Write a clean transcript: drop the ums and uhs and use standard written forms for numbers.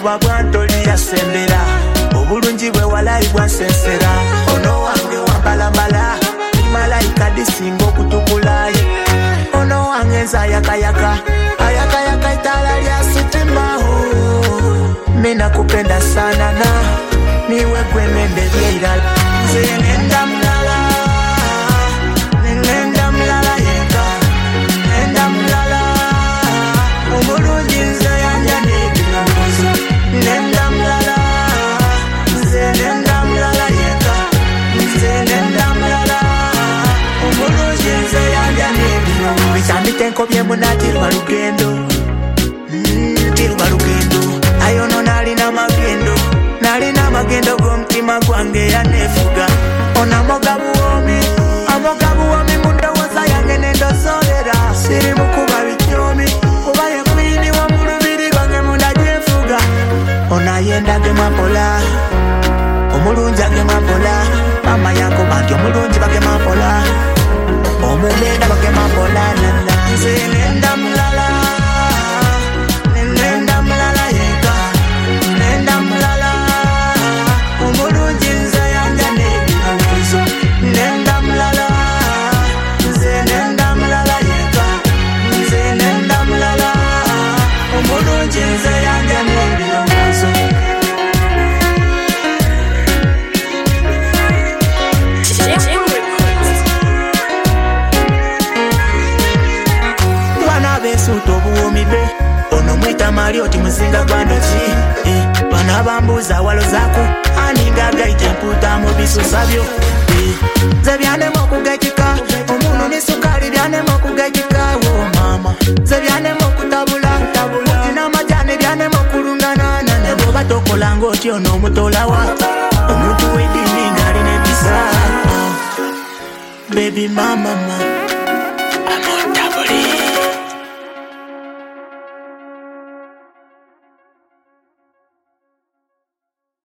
kuba bwantoli yasembera obulungi bwe walayi bwasensera ono wange wambalambala malayika disinga okutukulaye ono wange nzayakayaka ayakayaka itala lya sitima mina kupenda sana na niwe gwemende vyeirala nenda mlala nenda mlala yeka nenda mlala umulungi nze yanja nebiramuzo nenda mlala nze nenda mlala yeka nze nenda mlala umulungi nze yanja nebiramuzo bikyanditenko byemunatirwa lugendo tirwa lugendo ayono nalina magendo g'omutima gwange yanefuga onamoga buwomi mundowoza yange nendosolera siri mukuba bityomi kuba yekwini wa mulubiri gwange munda gyenfuga onayenda gemampola omulungi agemampola mama yankuba nti omulungi bagemampola omumenda bagemampola nana nze nenda mulala nenda mulala yeka nenda mulala umulungi nze yanja nebiramuzo nenda mulala nze nenda mulala yeka nze nenda mulala umulungi nze yanja nebiramuzo wana besuto buwomi be ono mwita Marioti muzinga gwandoki bana bambuza walo zako aninga gaite mputa mu bisusabyo ze byanemo kugekika omuntu ni sukali byanemo kugekika wo mama ze byanemo kutabula tina majani byanemo kulungana nane bo batokola ngoti ono mutola wa omuntu wedini ngari ne bisa baby mama